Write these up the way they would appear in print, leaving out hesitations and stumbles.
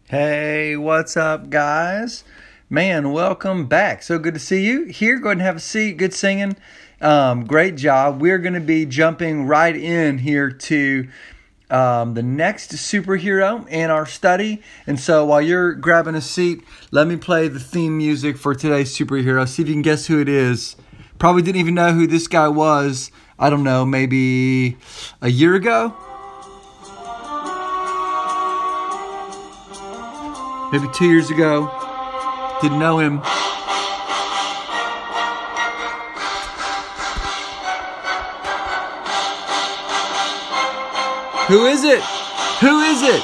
Hey, what's up, guys? Man, welcome back. So good to see you here. Go ahead and have a seat. Good singing. Great job. We're going to be jumping right in here to the next superhero in our study. And so while you're grabbing a seat, let me play the theme music for today's superhero. See if you can guess who it is. Probably didn't even know who this guy was. I don't know, maybe a year ago? Maybe 2 years ago. Didn't know him. Who is it? Who is it?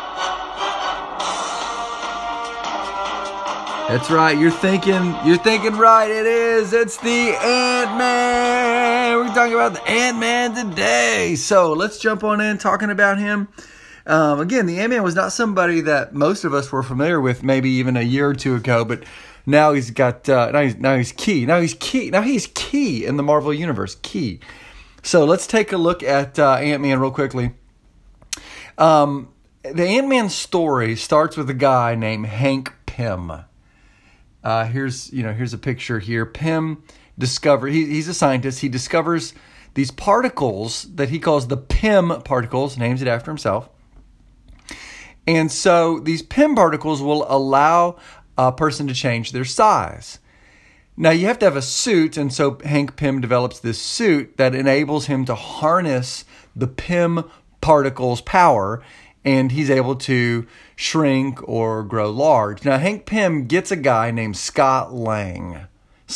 That's right. You're thinking right. It is. It's the Ant-Man. We're talking about the Ant-Man today. So let's jump on in talking about him. Again, the Ant-Man was not somebody that most of us were familiar with maybe even a year or two ago, but now he's got now he's key in the Marvel Universe. Key. So let's take a look at Ant-Man real quickly. The Ant-Man story starts with a guy named Hank Pym. Here's a picture here. Pym he's a scientist. He discovers these particles that he calls the Pym particles, names it after himself. And so these Pym particles will allow a person to change their size. Now you have to have a suit, and so Hank Pym develops this suit that enables him to harness the Pym particles' power, and he's able to shrink or grow large. Now Hank Pym gets a guy named Scott Lang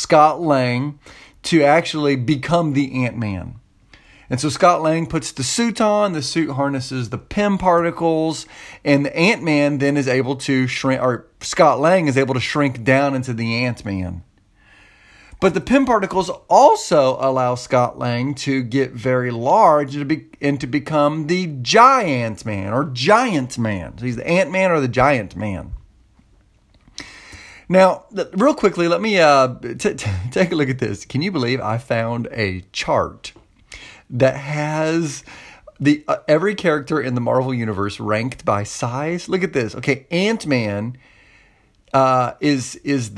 to actually become the Ant-Man. And so Scott Lang puts the suit on, the suit harnesses the Pym particles, and the Ant-Man then is able to shrink, or Scott Lang is able to shrink down into the Ant-Man. But the Pym particles also allow Scott Lang to get very large and to become the Giant Man, or Giant Man. So he's the Ant-Man or the Giant Man. Now, real quickly, let me take a look at this. Can you believe I found a chart that has every character in the Marvel Universe ranked by size? Look at this. Okay, Ant-Man is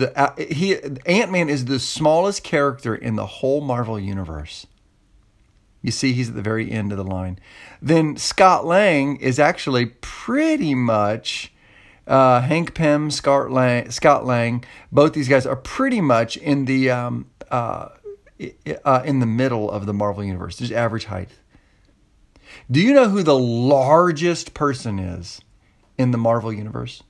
the smallest character in the whole Marvel Universe. You see, he's at the very end of the line. Then Scott Lang is actually pretty much Hank Pym, Scott Lang. Both these guys are pretty much in the middle of the Marvel Universe. There's average height. Do you know who the largest person is in the Marvel Universe?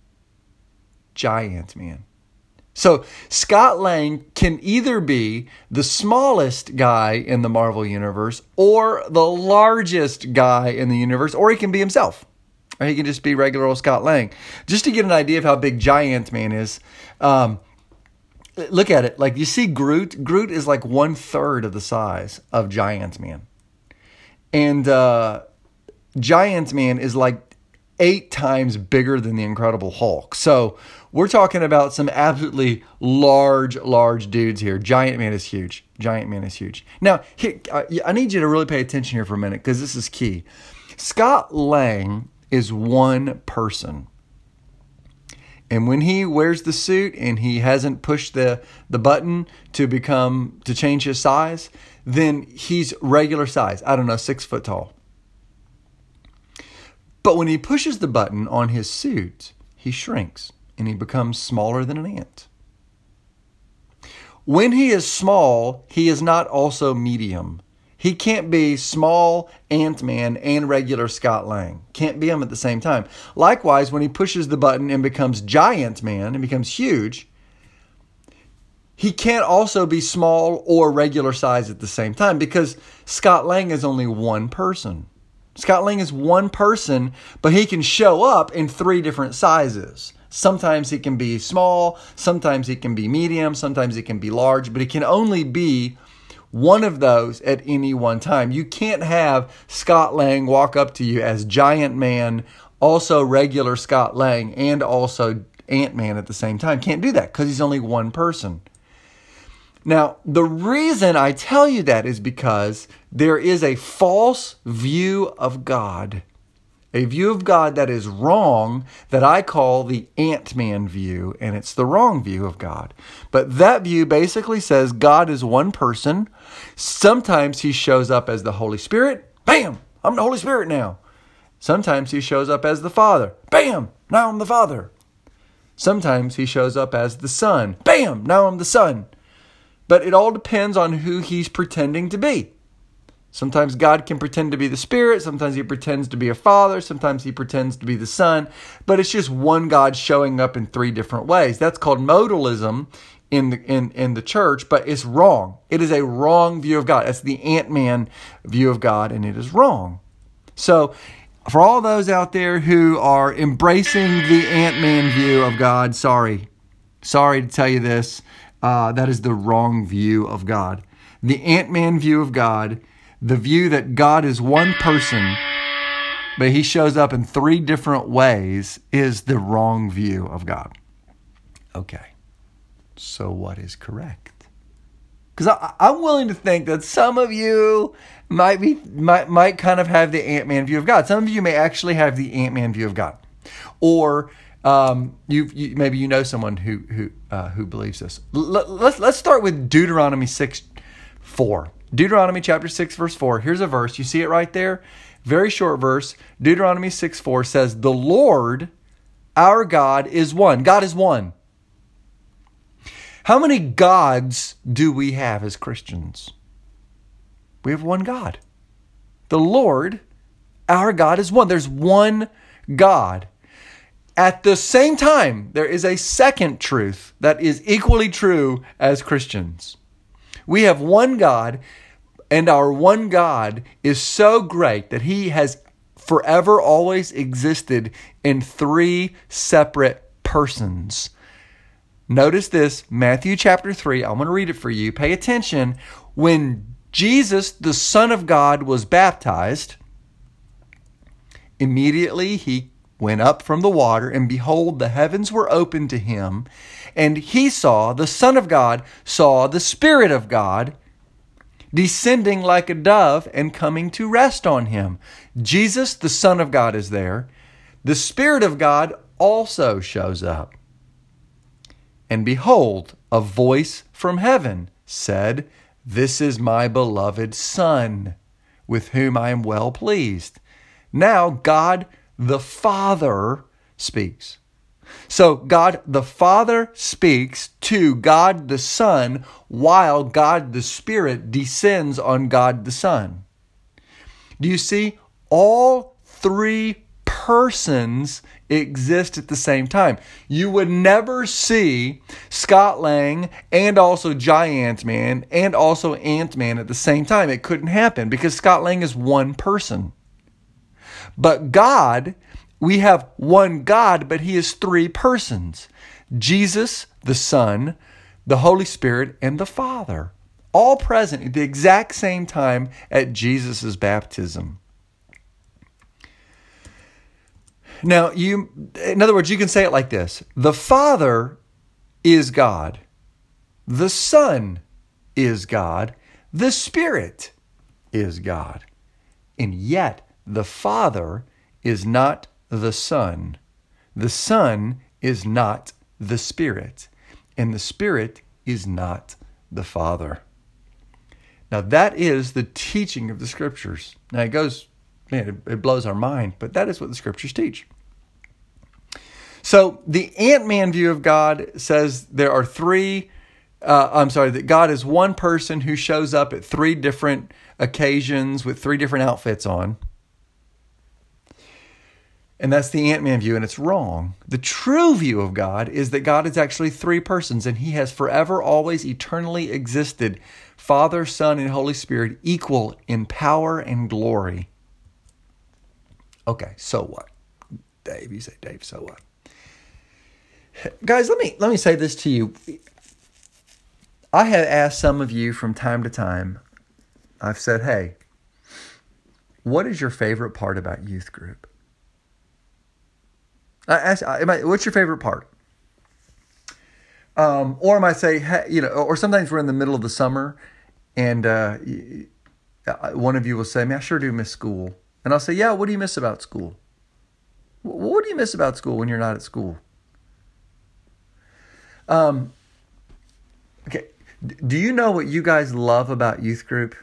Giant Man. So Scott Lang can either be the smallest guy in the Marvel Universe or the largest guy in the universe, or he can be himself. Or he can just be regular old Scott Lang. Just to get an idea of how big Giant Man is, look at it. Like, you see Groot? Groot is like 1/3 of the size of Giant Man. And Giant Man is like 8 times bigger than the Incredible Hulk. So we're talking about some absolutely large dudes here. Giant Man is huge. Now, here, I need you to really pay attention here for a minute, because this is key. Scott Lang is one person. And when he wears the suit and he hasn't pushed the button to change his size, then he's regular size. I don't know, 6 foot tall. But when he pushes the button on his suit, he shrinks and he becomes smaller than an ant. When he is small, he is not also medium. He can't be small Ant-Man and regular Scott Lang. Can't be them at the same time. Likewise, when he pushes the button and becomes Giant Man and becomes huge, he can't also be small or regular size at the same time, because Scott Lang is only one person. Scott Lang is one person, but he can show up in 3 different sizes. Sometimes he can be small, sometimes he can be medium, sometimes he can be large, but he can only be one of those at any one time. You can't have Scott Lang walk up to you as Giant Man, also regular Scott Lang, and also Ant-Man at the same time. Can't do that because he's only one person. Now, the reason I tell you that is because there is a false view of God A view of God that is wrong, that I call the Ant-Man view, and it's the wrong view of God. But that view basically says God is one person. Sometimes he shows up as the Holy Spirit. Bam! I'm the Holy Spirit now. Sometimes he shows up as the Father. Bam! Now I'm the Father. Sometimes he shows up as the Son. Bam! Now I'm the Son. But it all depends on who he's pretending to be. Sometimes God can pretend to be the Spirit. Sometimes he pretends to be a Father. Sometimes he pretends to be the Son. But it's just one God showing up in three different ways. That's called modalism in the church, but it's wrong. It is a wrong view of God. It's the Ant-Man view of God, and it is wrong. So for all those out there who are embracing the Ant-Man view of God, sorry to tell you this, that is the wrong view of God. The Ant-Man view of God, the view that God is one person, but he shows up in three different ways, is the wrong view of God. Okay, so what is correct? Because I'm willing to think that some of you might kind of have the Ant-Man view of God. Some of you may actually have the Ant-Man view of God, or maybe you know someone who believes this. Let's start with Deuteronomy 6:4. Deuteronomy chapter 6, verse 4. Here's a verse. You see it right there? Very short verse. Deuteronomy 6:4 says, "The Lord, our God, is one." God is one. How many gods do we have as Christians? We have one God. The Lord, our God, is one. There's one God. At the same time, there is a second truth that is equally true as Christians. We have one God, and our one God is so great that he has forever always existed in three separate persons. Notice this, Matthew chapter 3. I'm going to read it for you. Pay attention. When Jesus, the Son of God, was baptized, immediately he went up from the water, and behold, the heavens were opened to him, and he saw, the Son of God saw the Spirit of God descending like a dove and coming to rest on him. Jesus, the Son of God, is there. The Spirit of God also shows up. And behold, a voice from heaven said, "This is my beloved Son, with whom I am well pleased." Now God the Father speaks. So God the Father speaks to God the Son while God the Spirit descends on God the Son. Do you see? All three persons exist at the same time. You would never see Scott Lang and also Giant Man and also Ant-Man at the same time. It couldn't happen because Scott Lang is one person. But God, we have one God, but he is three persons. Jesus, the Son, the Holy Spirit, and the Father. All present at the exact same time at Jesus' baptism. Now, in other words, you can say it like this. The Father is God. The Son is God. The Spirit is God. And yet, the Father is not the Son. The Son is not the Spirit. And the Spirit is not the Father. Now, that is the teaching of the Scriptures. Now, it blows our mind, but that is what the Scriptures teach. So the Ant-Man view of God says there are that God is one person who shows up at three different occasions with three different outfits on. And that's the Ant-Man view, and it's wrong. The true view of God is that God is actually three persons, and he has forever, always, eternally existed. Father, Son, and Holy Spirit, equal in power and glory. Okay, so what? Dave, you say, Dave, so what? Guys, let me say this to you. I have asked some of you from time to time, I've said, hey, what is your favorite part about youth group? What's your favorite part? Or I might say, hey, or sometimes we're in the middle of the summer and one of you will say, man, I sure do miss school. And I'll say, yeah, what do you miss about school? What do you miss about school when you're not at school? Okay. Do you know what you guys love about youth group?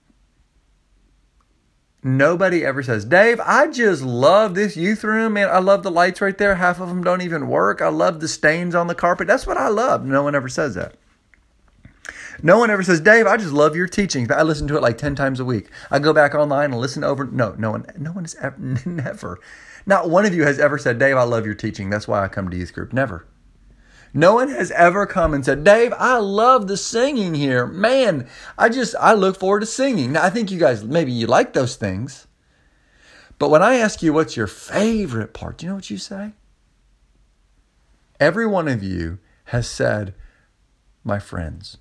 Nobody ever says, Dave, I just love this youth room, man. I love the lights right there. Half of them don't even work. I love the stains on the carpet. That's what I love. No one ever says that. No one ever says, Dave, I just love your teaching. I listen to it like 10 times a week. I go back online and listen over. No one has ever, never. Not one of you has ever said, Dave, I love your teaching. That's why I come to youth group. Never. No one has ever come and said, Dave, I love the singing here. Man, I look forward to singing. Now, I think you guys, maybe you like those things. But when I ask you what's your favorite part, do you know what you say? Every one of you has said, my friends.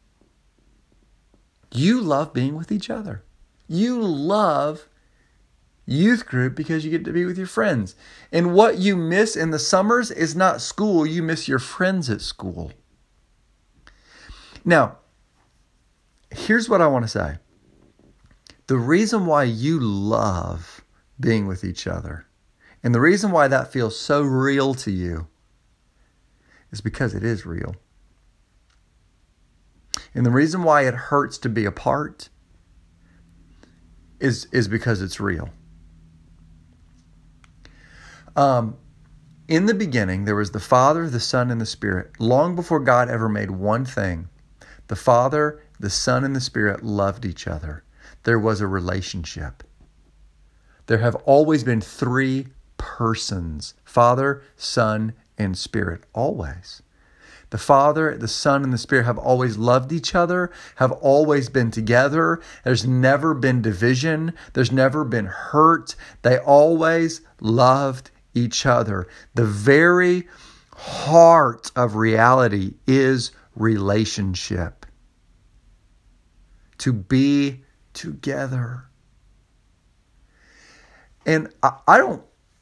You love being with each other. You love youth group because you get to be with your friends. And what you miss in the summers is not school. You miss your friends at school. Now, here's what I want to say. The reason why you love being with each other and the reason why that feels so real to you is because it is real. And the reason why it hurts to be apart is because it's real. In the beginning, there was the Father, the Son, and the Spirit. Long before God ever made one thing, the Father, the Son, and the Spirit loved each other. There was a relationship. There have always been three persons, Father, Son, and Spirit, always. The Father, the Son, and the Spirit have always loved each other, have always been together. There's never been division. There's never been hurt. They always loved each other. The very heart of reality is relationship. To be together. And I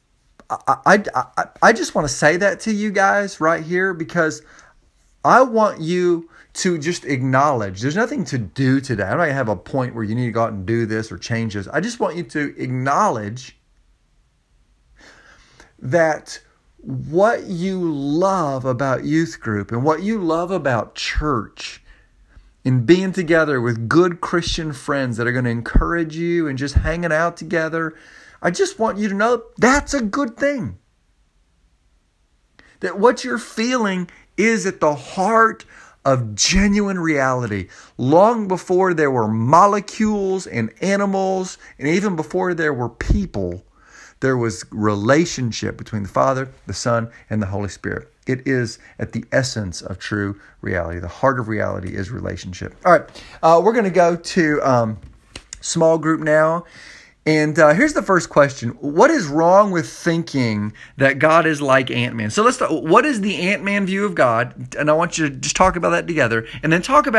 just want to say that to you guys right here because I want you to just acknowledge. There's nothing to do today. I don't have a point where you need to go out and do this or change this. I just want you to acknowledge that what you love about youth group and what you love about church and being together with good Christian friends that are going to encourage you and just hanging out together, I just want you to know that's a good thing. That what you're feeling is at the heart of genuine reality. Long before there were molecules and animals, and even before there were people, there was relationship between the Father, the Son, and the Holy Spirit. It is at the essence of true reality. The heart of reality is relationship. All right, we're going to go to small group now. And here's the first question. What is wrong with thinking that God is like Ant-Man? So let's talk, what is the Ant-Man view of God? And I want you to just talk about that together. And then talk about